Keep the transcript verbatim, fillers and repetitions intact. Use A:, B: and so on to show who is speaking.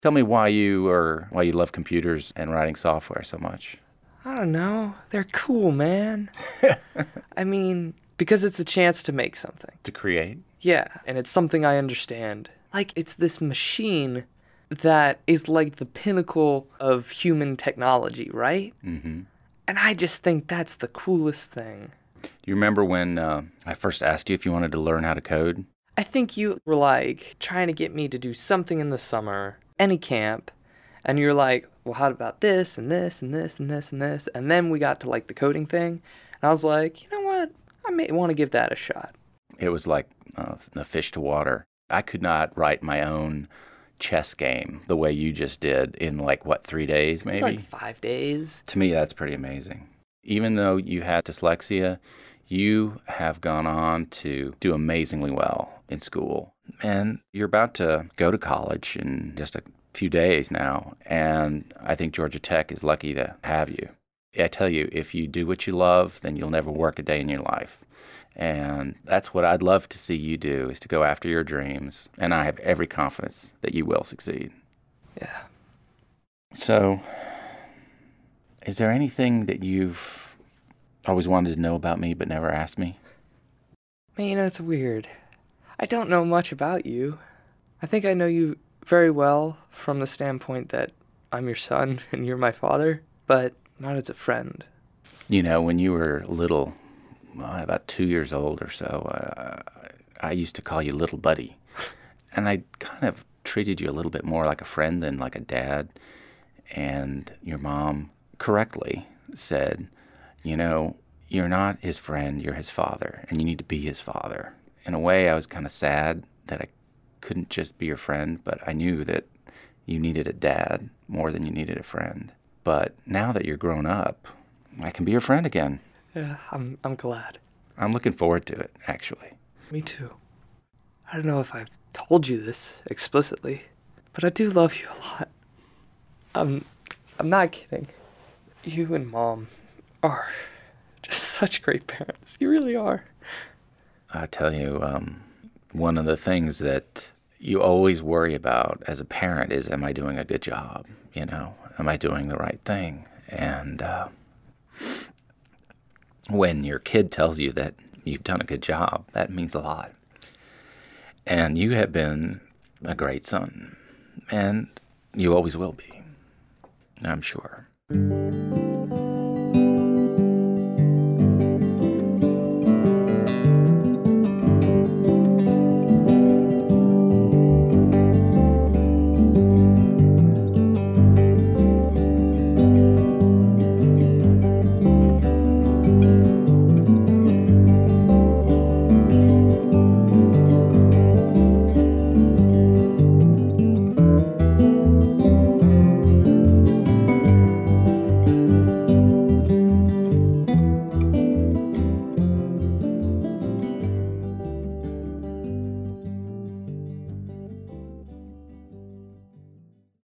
A: Tell me why you or why you love computers and writing software so much.
B: I don't know. They're cool, man. I mean, because it's a chance to make something.
A: To create?
B: Yeah, and it's something I understand. Like, it's this machine that is like the pinnacle of human technology, right?
A: Mm-hmm.
B: And I just think that's the coolest thing.
A: Do you remember when uh, I first asked you if you wanted to learn how to code?
B: I think you were like trying to get me to do something in the summer, any camp, and you're like, well, how about this and this and this and this and this? And then we got to like the coding thing, and I was like, you know what? I may want to give that a shot.
A: It was like uh, a fish to water. I could not write my own chess game the way you just did in like, what, three days maybe?
B: It's like five days.
A: To me, that's pretty amazing. Even though you had dyslexia, you have gone on to do amazingly well in school. And you're about to go to college in just a few days now, and I think Georgia Tech is lucky to have you. I tell you, if you do what you love, then you'll never work a day in your life. And that's what I'd love to see you do, is to go after your dreams. And I have every confidence that you will succeed.
B: Yeah.
A: So, is there anything that you've always wanted to know about me but never asked me?
B: Man, you know, it's weird. I don't know much about you. I think I know you very well from the standpoint that I'm your son and you're my father, but not as a friend.
A: You know, when you were little, well, about two years old or so, uh, I used to call you Little Buddy. And I kind of treated you a little bit more like a friend than like a dad. And your mom correctly said, you know, you're not his friend, you're his father, and you need to be his father. In a way, I was kind of sad that I couldn't just be your friend, but I knew that you needed a dad more than you needed a friend. But now that you're grown up, I can be your friend again.
B: Yeah, I'm I'm glad.
A: I'm looking forward to it, actually.
B: Me too. I don't know if I've told you this explicitly, but I do love you a lot. I'm I'm not kidding. You and Mom are just such great parents. You really are.
A: I tell you, um, one of the things that you always worry about as a parent is, am I doing a good job? You know, am I doing the right thing? And uh, when your kid tells you that you've done a good job, that means a lot. And you have been a great son, and you always will be, I'm sure.